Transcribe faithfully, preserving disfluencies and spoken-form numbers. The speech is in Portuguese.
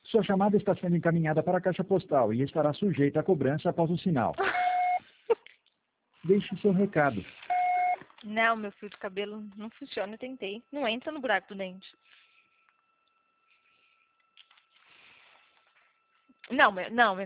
Sua chamada está sendo encaminhada para a caixa postal e estará sujeita a cobrança após o sinal. Deixe seu recado. Não, meu fio de cabelo não funciona, eu tentei. Não entra no buraco do dente. Não, meu, não, meu